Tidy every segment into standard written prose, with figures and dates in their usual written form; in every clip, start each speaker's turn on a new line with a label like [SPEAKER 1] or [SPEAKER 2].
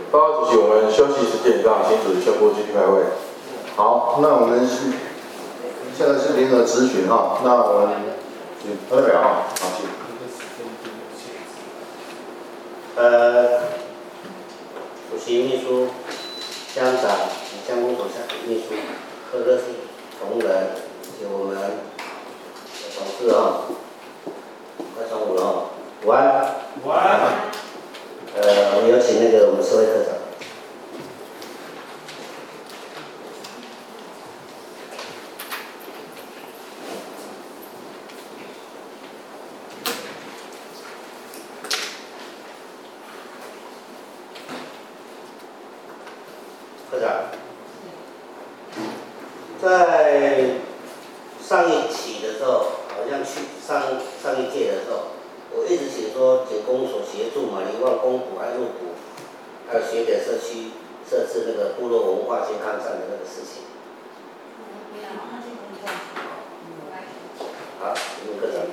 [SPEAKER 1] 报告主席，我们休息10点让新主席宣布继续开会。
[SPEAKER 2] 好，那我们现在是联合咨询哈，那我们请代表哈，好，请。
[SPEAKER 3] 主席秘书、乡长、乡公所秘书、各个同仁以及我们的同事哈，快中午了哈，午安。午安。我们有请那个我们社会科长。科长，在上一期的时候，好像去上一届的时候，我一直请说请公所协助嘛，林旺公股还入股，还有学点社区设置那个部落文化健康站的那个事情。好，请科长。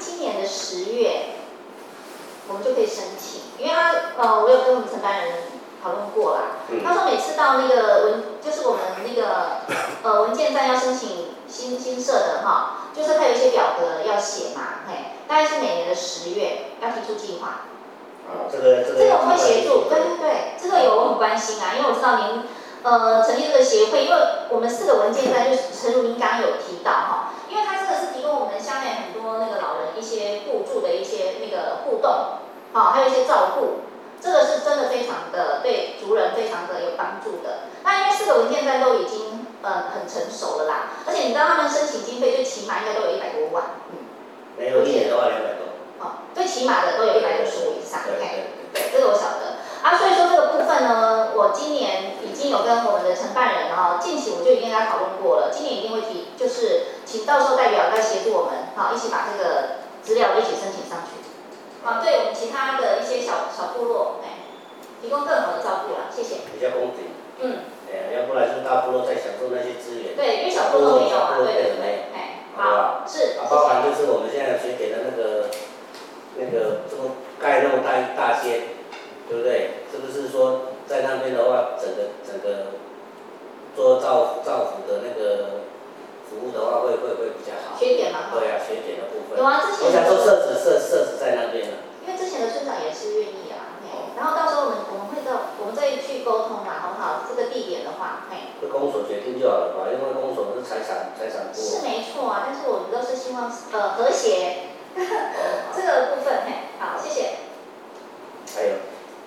[SPEAKER 4] 我们就可以申请，因为我有跟我们承办人讨论过啦。他说每次到那个就是我们那个文件站要申请新设的哈，就是他有一些表格要写嘛，嘿，大概是每年的10月要提出计划。
[SPEAKER 3] 这个
[SPEAKER 4] 我们会协助，对，这个我很关心啊，因为我知道您成立这个协会，因为我们4个文件站就是陈如您刚刚有提到哈，因为它真的是提供我们乡内很多那个老人一些互助的一些那个互动，好，还有一些照顾，这个是真的非常的对族人非常的有帮助的。那因为4个文件站都已经很成熟了啦，而且你知道他们申请经费最起码应该都有100多万，
[SPEAKER 3] 没有1年的话200多。
[SPEAKER 4] 最起码的都有165以上，对，这个我晓得啊。所以说这个部分呢，我今年已经有跟我们的承办人近期我就已经跟他讨论过了，今年一定会提，就是请到时候代表来协助我们，一起把这个资料一起申请上去，对我们其他的一些小部落，提供更好的照顾啦，谢谢。
[SPEAKER 3] 比较公平。要不然就大部落在享受那些资源。
[SPEAKER 4] 对，因为小部落没有啊，对，
[SPEAKER 3] 好，
[SPEAKER 4] 是。
[SPEAKER 3] 包含就是我们现在学点的那个这么盖那么大些，对不对？是不是说在那边的话，整个做造福的那个服务的话，会比较好？
[SPEAKER 4] 学点嘛，
[SPEAKER 3] 对啊，学点的部分。
[SPEAKER 4] 有啊，之前
[SPEAKER 3] 我想说设置在那边了。
[SPEAKER 4] 因为之前的村长也是愿意啊，然后到时候我们会我们再去沟通嘛，好不好？这个地点的话，
[SPEAKER 3] 是公所决定就好了吧？因为公所是财产部。
[SPEAKER 4] 是没错啊，但是我们都是希望和谐这个部分，好，谢谢。
[SPEAKER 3] 还有。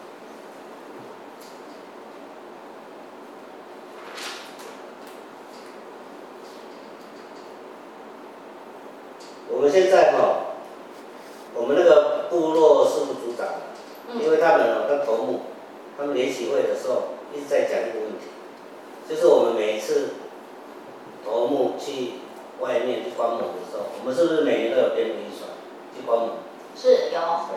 [SPEAKER 3] 我们现在我们那个部落事务组长，因为他们跟头目，他们联席会的时候一直在讲一个问题，就是我们每一次头目去外面去观摩的时候，我们是不是每年都有编预算去观摩？
[SPEAKER 4] 是有。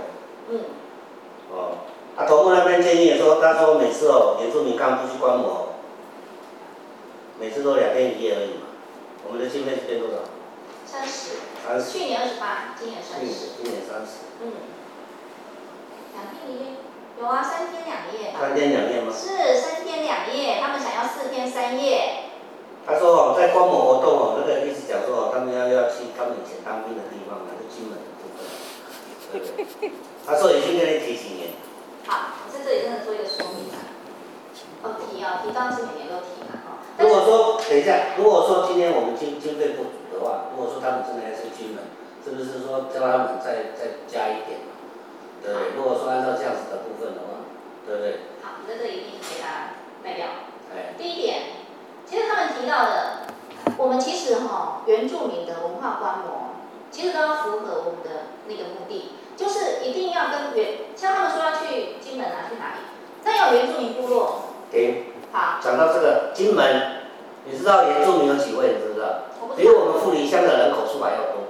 [SPEAKER 3] 头目那边建议说，他说每次原住民干部去观摩，每次都2天1夜而已嘛。我们的经费是编多少？30。
[SPEAKER 4] 去年28，今年30。
[SPEAKER 3] 今年30。
[SPEAKER 4] 2天1夜，有啊，3天2夜吧。
[SPEAKER 3] 3天2夜吗？
[SPEAKER 4] 是3天2夜，他们想要4天3夜。
[SPEAKER 3] 他说在观摩活动那个意思讲说他们要去他们以前当兵的地方，就金门的部分，对不对？他说已经跟你提几年。
[SPEAKER 4] 好，我在这里真的做一个说明啊。提当然是每年都提嘛，
[SPEAKER 3] 如果说等一下，如果说今天我们经费不足的话，如果说他们真的要去金门，是不是说叫他们再加一点嘛？对不对？如果说按照这样子的部分的话，对不对？
[SPEAKER 4] 好，你在这里一定回答代表。第一点，其实他们提到的，我们其实原住民的文化观摩，其实都要符合我们的那个目的，就是一定要跟像他们说要去金门啊，去哪里？那要原住民部落。好。
[SPEAKER 3] 讲到这个金门，你知道原住民有几位？你知不知道？比我们富里乡的人口数还要多。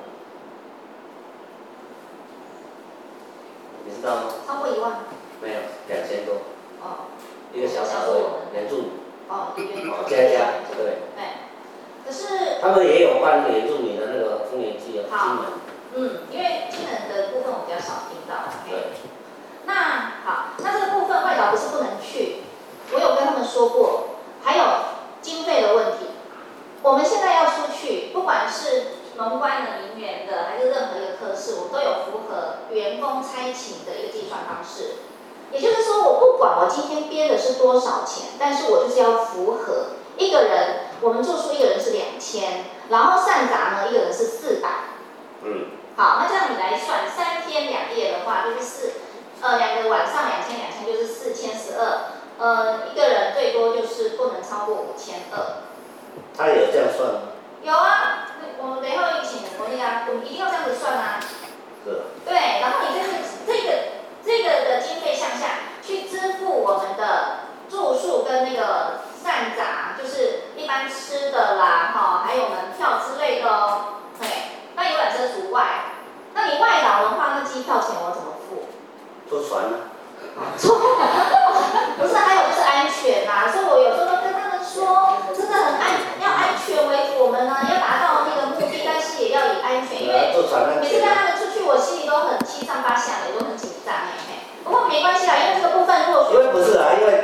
[SPEAKER 3] 你知道吗？
[SPEAKER 4] 超过1万。
[SPEAKER 3] 没有，2000多。一个小岛的原住民。加，对。
[SPEAKER 4] 可是。
[SPEAKER 3] 他们也有办那个原住民的那个丰年祭金
[SPEAKER 4] 门。因为金门的部分我比较少听到。
[SPEAKER 3] 对。
[SPEAKER 4] 那这个部分外岛不是不能去，我有跟他们说过，还有经费的问题。我们现在要出去，不管是农官的、民员的，还是任何一个科室，我都有符合员工差勤的一个计算方式。也就是说，我不管我今天编的是多少钱，但是我就是要符合一个人，我们住宿一个人是2000，然后散杂呢一个人是400。好，那这样你来算，3天2夜的话就是2个晚上2000就是4200，一个人最多就是不能超过5200。
[SPEAKER 3] 他有这样算吗？
[SPEAKER 4] 有啊，我们等一下一起我们一定要这样子算啊。
[SPEAKER 3] 是。
[SPEAKER 4] 对，然后你这个的经费项下去支付我们的住宿跟那个散杂，就是一般吃的啦，还有门票之类的哦。那游览车除外。那你外岛的话，那机票钱我怎么付？
[SPEAKER 3] 坐船呢？
[SPEAKER 4] 不是，还有就是安全啦，所以我有时候都跟他们说，真的要安全为主，我们呢要达到那个目的，但是也要以安全，因为每次带他们出去，我心里都很七上八下的，也都很紧张不过没关系啦，因为这个部分如果说
[SPEAKER 3] 因为不是啊，因为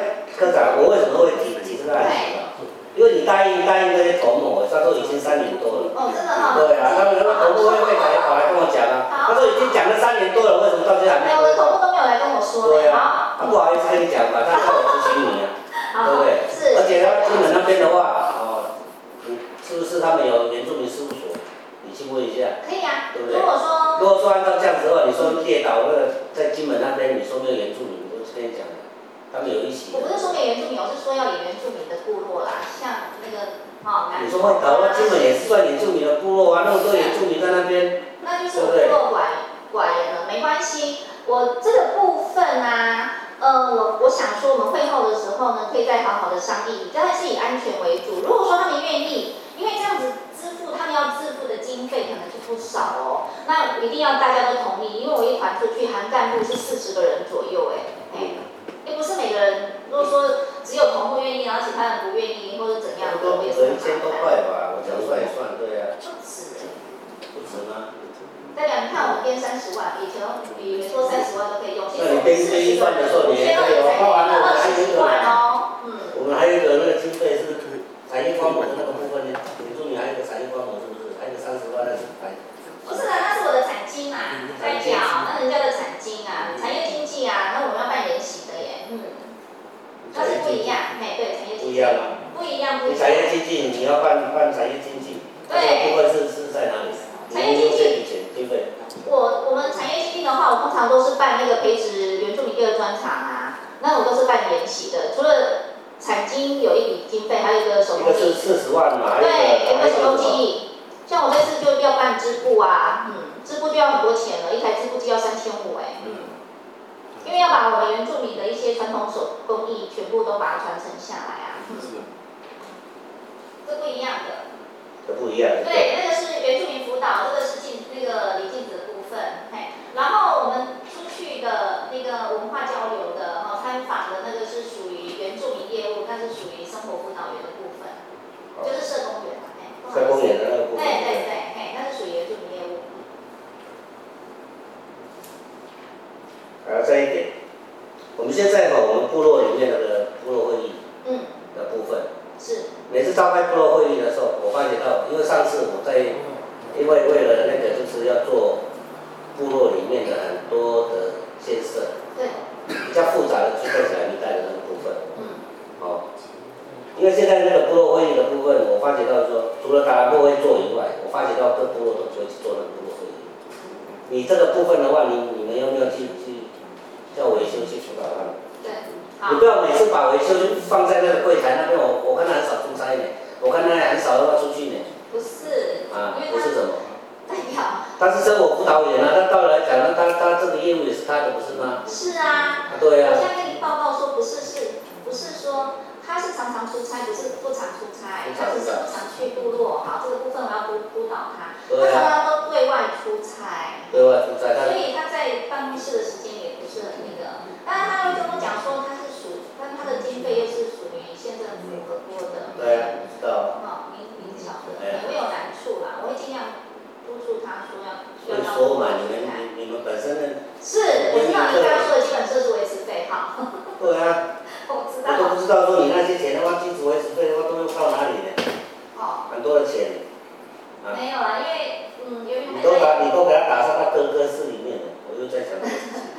[SPEAKER 3] 社长，我为什么会提这个案子？因为你答应这些头目，他都已经3年多了。
[SPEAKER 4] 哦，真的哈。
[SPEAKER 3] 对啊，他们那个头目会长也跑来跟我讲啊，他说已经讲了3年多了，为什么到现在还没？
[SPEAKER 4] 我的头目都没有来跟我说。
[SPEAKER 3] 对啊，他不好意思跟你讲吧，他叫我咨询你啊，对不对？
[SPEAKER 4] 是。
[SPEAKER 3] 而且他金门那边的话，是不是他们有原住民事务所？你去问一下。
[SPEAKER 4] 可以啊。
[SPEAKER 3] 对不对？
[SPEAKER 4] 如果说
[SPEAKER 3] 按照这样子的话，你说列岛那个在金门那边，你说没有原住民，我就跟你讲了，他们有一起。
[SPEAKER 4] 我不是说没原住民，我是说要有原住民的部落啦，像那个
[SPEAKER 3] 你说会岛金门也是算原住民的部落啊，那么多原住民在那边。
[SPEAKER 4] 那就是我部落寡言了，没关系。我这个部分啊，我想说，我们会后的时候呢，可以再好好的商议，当然是以安全为主。如果说他们愿意，因为这样子他们要支付的经费可能就不少哦。那一定要大家都同意，因为我一团出去，含干部是40个人左右，又不是每个人。如果说只有头目愿意，然后其他人不愿意，或者怎样的，
[SPEAKER 3] 都1000多块吧，我这样算一算，对啊。
[SPEAKER 4] 不止
[SPEAKER 3] 不止吗？
[SPEAKER 4] 代表你看我们编30万，以前比没说30万都可以用。
[SPEAKER 3] 那你编预算的时候，你也可以包含了我们还有一个，我们还有一个那个经费是产业观摩的那个部分呢，原住民还有一个产业观摩是不是？还有一个30万那是还。
[SPEAKER 4] 不是的，那是我的产金啊，代表那人家的产金啊，产业经济啊，那我们要办研习的耶，那是不一样，对，产业经济。不一样吗？不一样。
[SPEAKER 3] 你产业经济，你要办产业经济，这个部分是在哪里？
[SPEAKER 4] 产业经济
[SPEAKER 3] 经费。
[SPEAKER 4] 我们产业经济的话，我通常都是办那个培植原住民第2专场啊，那我都是办研习的。除了产经有一笔经费，还有一个手工技艺。
[SPEAKER 3] 一个是40万嘛，
[SPEAKER 4] 对，有个手工技艺。像我这次就要办织布啊，织布就要很多钱了，一台织布机要3500因为要把我们原住民的一些传统手工艺全部都把它传承下来啊。这不一样的。
[SPEAKER 3] 这不一样的。
[SPEAKER 4] 对，那个是原住民辅导，这个是那个李静子的部分，然后我们出去的那个文化交流的参访的那个是属于原住民业务，那是属于生活辅导员的部分，就是社工员
[SPEAKER 3] 社工员的那个部分。
[SPEAKER 4] 对，那是属于原住民业务。
[SPEAKER 3] 还有这一点，我们现在我们部落里面的部落会议的部分，
[SPEAKER 4] 是
[SPEAKER 3] 每次召开部落会议的时候，我发觉到，因为上次我因为为了那个就是要做部落里面的很多的建设，
[SPEAKER 4] 对，
[SPEAKER 3] 比较复杂的区块起来一带的那个部分，因为现在那个部落会议的部分，我发觉到说，除了达部会做以外，我发觉到各部落都不会去做那个部落会议。你这个部分的话，你们有没有去叫维修去辅导他们？
[SPEAKER 4] 对，
[SPEAKER 3] 你不要每次把维修放在那个柜台那边，我看他很少出差呢，我看他很少要出去呢。
[SPEAKER 4] 不是。
[SPEAKER 3] 不是什么？
[SPEAKER 4] 代表。
[SPEAKER 3] 他是生活辅导员啊，他到来讲，他这个业务也是他的，不是吗？
[SPEAKER 4] 是啊。
[SPEAKER 3] 对啊。
[SPEAKER 4] 我现在跟你报告说，不是说他是常常出差，不是不常出差，他只是不常去部落。好，这个部分我要督导他。他常常都对外出差。
[SPEAKER 3] 对外出差。
[SPEAKER 4] 所以他在办公室的时间也不是很那个。当然他会跟我讲说但他的经费又是属于县政府合拨的。
[SPEAKER 3] 对啊，我知道。
[SPEAKER 4] 您晓得，我有难处啦，我会尽量督促他说要到。
[SPEAKER 3] 说嘛，你们本身呢？
[SPEAKER 4] 是，我知道你刚刚说的基本设施维持费，好。
[SPEAKER 3] 对啊。
[SPEAKER 4] 我知道。
[SPEAKER 3] 我都不知道说你那些钱的话，基础维持费的话都用到哪里呢？很多的钱。
[SPEAKER 4] 没有啦，因为由于
[SPEAKER 3] 你都给他打上他哥哥室里面了，我就在想这个事情。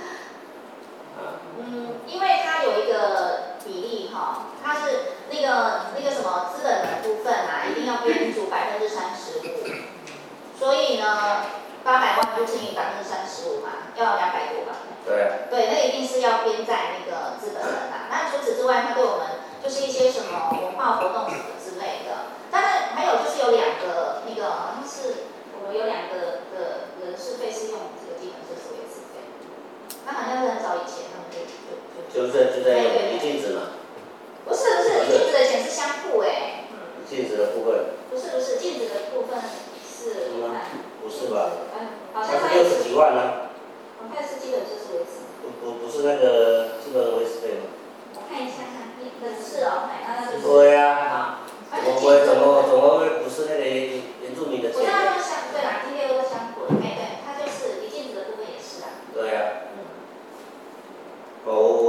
[SPEAKER 4] 因为它有一个比例它是那个什么资本的部分啊，一定要编足35%，所以呢，800万就乘以35%嘛，要200多吧。
[SPEAKER 3] 对啊。对，
[SPEAKER 4] 那一定是要编在那个资本人啦。那除此之外，它对我们就是一些什么文化活动什么之类的。当然还有就是有2个那个，好像是我们有2个的人事费是用这个基本设施维持费。那好像是很早以前他们
[SPEAKER 3] 就在李静子嘛。
[SPEAKER 4] 不是，李静子的钱是相互
[SPEAKER 3] 李静子的部分。
[SPEAKER 4] 不是，静子的部分是。
[SPEAKER 3] 不是吧？
[SPEAKER 4] 好像
[SPEAKER 3] 他是60几万呢。
[SPEAKER 4] 好像是基本设施维持。
[SPEAKER 3] 不是那个基本维持费吗？
[SPEAKER 4] 我看一下，人事哦，那就是。
[SPEAKER 3] 对呀。怎么会不是那个原住民的钱？
[SPEAKER 4] 我知道他们对啦，今天都相互了，对，他就是李静子的部分也是啊。
[SPEAKER 3] 对呀。我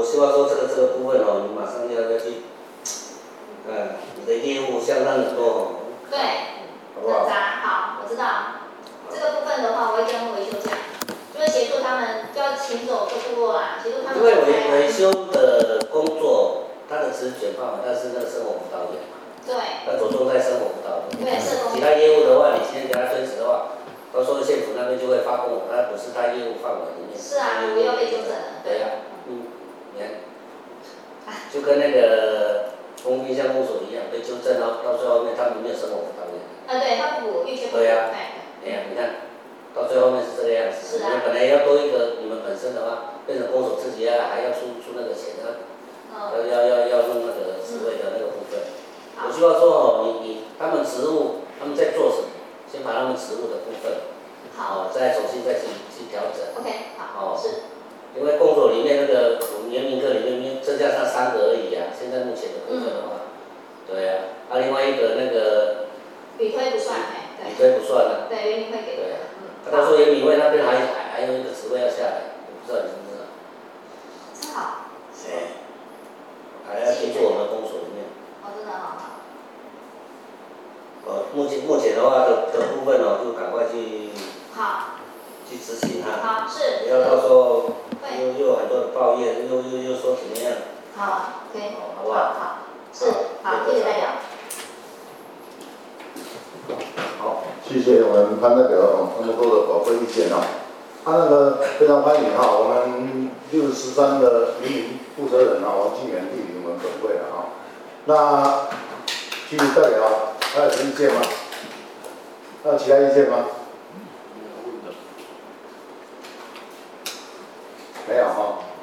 [SPEAKER 3] 我希望说这个部分哦，你马上要去，你的业务相当的多。
[SPEAKER 4] 对，
[SPEAKER 3] 好不好？
[SPEAKER 4] 好，我知道。这个部分的话，我会跟维修讲，就是协助他们，就要请走各部落啊，协助他们。
[SPEAKER 3] 因为维修的工作，它的职权范围，但是那个生活辅导员嘛。
[SPEAKER 4] 对。
[SPEAKER 3] 那着重在生活辅导员。
[SPEAKER 4] 对，社工。
[SPEAKER 3] 其他业务的话，你今天给他分时的话，到时候县府那边就会发工，它不是他业务范围里面。
[SPEAKER 4] 是啊，我要被纠正了。
[SPEAKER 3] 对呀，你看，就跟那个公益项目所一样，被纠正到最后面，他们没有生活辅导员。
[SPEAKER 4] 对，他不补，预缺不补。
[SPEAKER 3] 对呀，你看，到最后面是这个样子。
[SPEAKER 4] 是啊。
[SPEAKER 3] 你们本来要多一个，你们本身的话，变成公所自己还要出那个钱的，要弄那个职位的那个部分。我希望说他们职务他们在做什么，先把他们职务的部分，再重新去调整。
[SPEAKER 4] OK， 好。是。
[SPEAKER 3] 因为工作里面那个我们原民课里面增加上3个而已啊，现在目前的部分的话，对啊，另外一个那个
[SPEAKER 4] 旅推不算，
[SPEAKER 3] 旅推不算了。
[SPEAKER 4] 对，原民会给。
[SPEAKER 3] 对啊。他说原民会那边还有一个职位要下来，我不知道你知不知道。
[SPEAKER 4] 真好。
[SPEAKER 3] 还要进驻我们公所里面。
[SPEAKER 4] 真的好。
[SPEAKER 3] 目前的话的部分就赶快去执行它。
[SPEAKER 4] 好，是。
[SPEAKER 3] 不要到时候又有很多的抱怨，又说怎么样。
[SPEAKER 4] 好 ，OK。
[SPEAKER 3] 好不好？
[SPEAKER 4] 好，是，好，谢谢代表。
[SPEAKER 2] 好，谢谢我们潘代表那么多的宝贵意见那个非常欢迎我们613的邻里负责人王敬元莅临我们本会那其余代表还有什么意见吗？还有其他意见吗？没有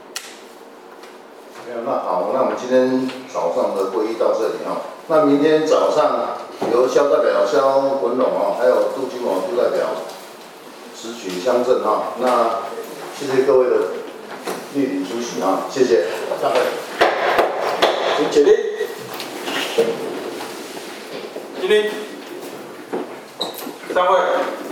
[SPEAKER 2] 没有，那好，那我们今天早上的会议到这里那明天早上由肖代表肖文龙还有杜金龙杜代表直取乡镇那谢谢各位的莅临出席谢谢。下会。
[SPEAKER 1] 请起立。起立。散会。